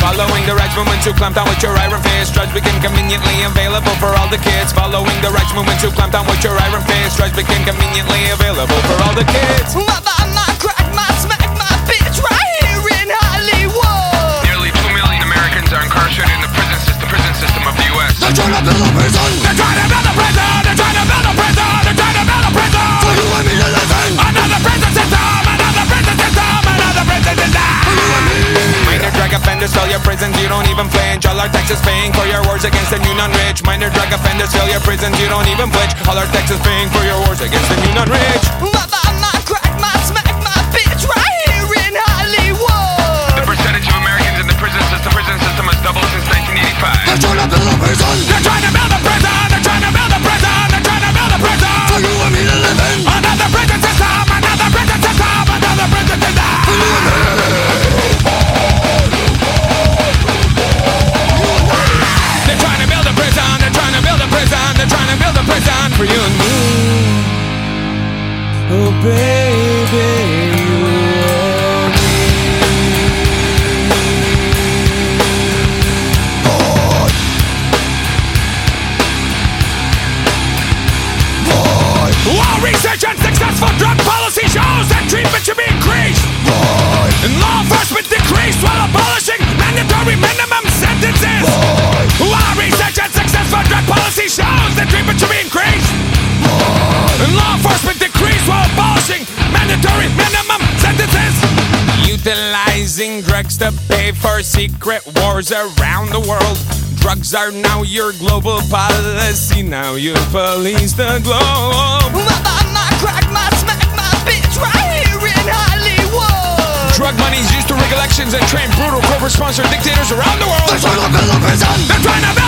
Following the rights movement to clamp down with your iron fist. Drugs became conveniently available for all the kids. Following the rights movement to clamp down with your iron fist. Drugs became conveniently available for all the kids. My buy, my crack, my smack, my bitch right here in Hollywood. Nearly 2 million Americans are incarcerated in the prison system of the U.S. They're trying to build a prison. They're trying to build a prison. They're trying to build a prison. They're trying to build a prison. For you and me to live in. Another prison system. Another prison system. Another prison system. For you and me. Minor drug offenders fill your prisons, you don't even flinch. All our taxes paying for your wars against the new non-rich. Minor drug offenders fill your prisons, you don't even flinch. All our taxes paying for your wars against the new non-rich. My buy, my crack, my smack, my bitch right here in Hollywood. The percentage of Americans in the prison system has doubled since 1985. They're trying to build a prison. They're trying to build a prison. They're trying to build a prison. They're trying to build a prison. For you and me to live in. Another prison system. Another prison system. Another prison system. For you and me. They're trying to build a prison. They're trying to build a prison. They're trying to build a prison for you and me. Oh baby, you and me. While research on successful drug policy shows that treatment should be increased, and law enforcement decreased while abolishing mandatory minimum sentences. While research on successful drug policy shows that treatment should be increased, and law enforcement decreased while abolishing mandatory minimum sentences. Utilizing drugs to pay for secret wars around the world. Drugs are now your global policy. Now you police the globe. My buy, my crack, my smack, my bitch right here in Hollywood. Drug money is used to rig elections and train brutal corporate-sponsored dictators around the world. They're trying to build a prison. They're trying to build